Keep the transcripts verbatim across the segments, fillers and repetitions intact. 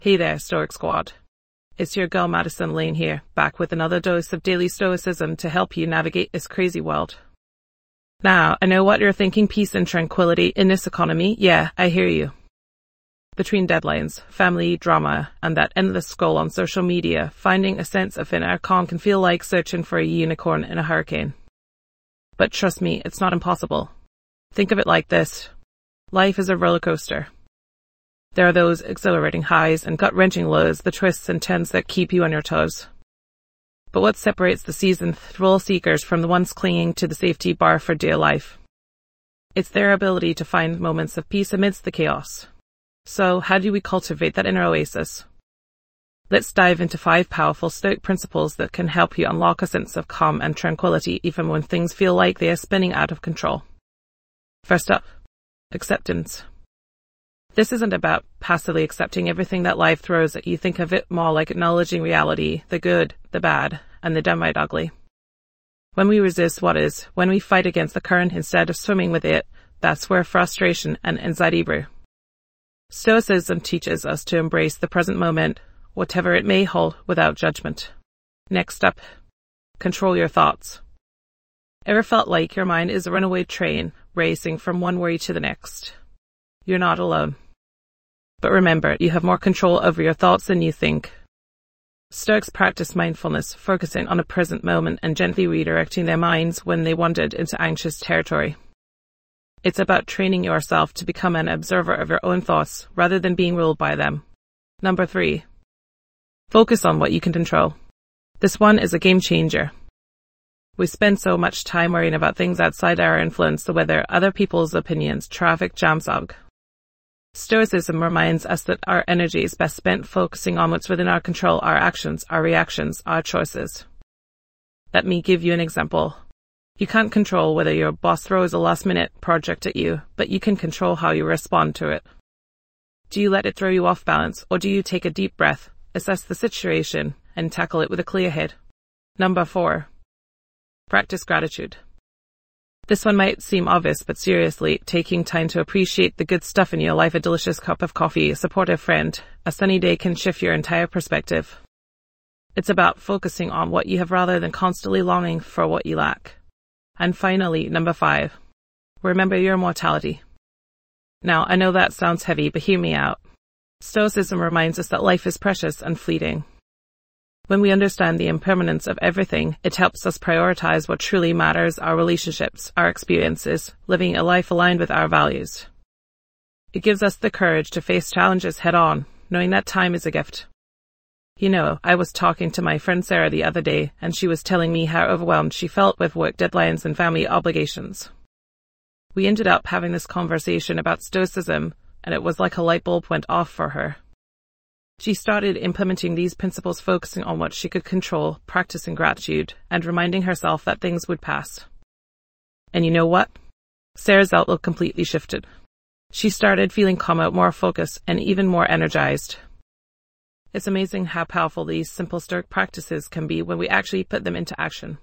Hey there, Stoic Squad. It's your girl Madison Lane here, back with another dose of daily stoicism to help you navigate this crazy world. Now, I know what you're thinking, peace and tranquility in this economy. Yeah, I hear you. Between deadlines, family drama, and that endless scroll on social media, finding a sense of inner calm can feel like searching for a unicorn in a hurricane. But trust me, it's not impossible. Think of it like this. Life is a roller coaster. There are those exhilarating highs and gut-wrenching lows, the twists and turns that keep you on your toes. But what separates the seasoned thrill seekers from the ones clinging to the safety bar for dear life? It's their ability to find moments of peace amidst the chaos. So, how do we cultivate that inner oasis? Let's dive into five powerful Stoic principles that can help you unlock a sense of calm and tranquility even when things feel like they are spinning out of control. First up, acceptance. This isn't about passively accepting everything that life throws at you. Think of it more like acknowledging reality, the good, the bad, and the downright ugly. When we resist what is, when we fight against the current instead of swimming with it, that's where frustration and anxiety brew. Stoicism teaches us to embrace the present moment, whatever it may hold, without judgment. Next up, control your thoughts. Ever felt like your mind is a runaway train, racing from one worry to the next? You're not alone. But remember, you have more control over your thoughts than you think. Stoics practice mindfulness, focusing on a present moment and gently redirecting their minds when they wandered into anxious territory. It's about training yourself to become an observer of your own thoughts rather than being ruled by them. Number three, focus on what you can control. This one is a game changer. We spend so much time worrying about things outside our influence, the weather, other people's opinions, traffic jams, ugh. Stoicism reminds us that our energy is best spent focusing on what's within our control, our actions, our reactions, our choices. Let me give you an example. You can't control whether your boss throws a last-minute project at you, but you can control how you respond to it. Do you let it throw you off balance, or do you take a deep breath, assess the situation, and tackle it with a clear head? Number four, practice gratitude. This one might seem obvious, but seriously, taking time to appreciate the good stuff in your life, a delicious cup of coffee, a supportive friend, a sunny day can shift your entire perspective. It's about focusing on what you have rather than constantly longing for what you lack. And finally, number five, remember your mortality. Now, I know that sounds heavy, but hear me out. Stoicism reminds us that life is precious and fleeting. When we understand the impermanence of everything, it helps us prioritize what truly matters, our relationships, our experiences, living a life aligned with our values. It gives us the courage to face challenges head on, knowing that time is a gift. You know, I was talking to my friend Sarah the other day, and she was telling me how overwhelmed she felt with work deadlines and family obligations. We ended up having this conversation about Stoicism, and it was like a light bulb went off for her. She started implementing these principles, focusing on what she could control, practicing gratitude, and reminding herself that things would pass. And you know what? Sarah's outlook completely shifted. She started feeling calmer, more focused, and even more energized. It's amazing how powerful these simple Stoic practices can be when we actually put them into action.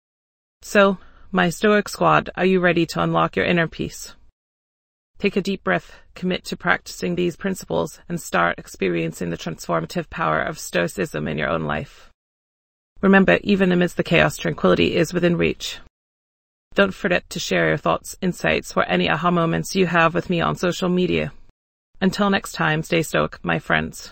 So, my Stoic Squad, are you ready to unlock your inner peace? Take a deep breath, commit to practicing these principles, and start experiencing the transformative power of Stoicism in your own life. Remember, even amidst the chaos, tranquility is within reach. Don't forget to share your thoughts, insights, or any aha moments you have with me on social media. Until next time, stay Stoic, my friends.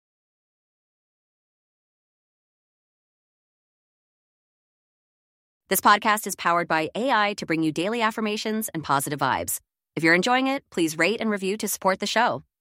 This podcast is powered by A I to bring you daily affirmations and positive vibes. If you're enjoying it, please rate and review to support the show.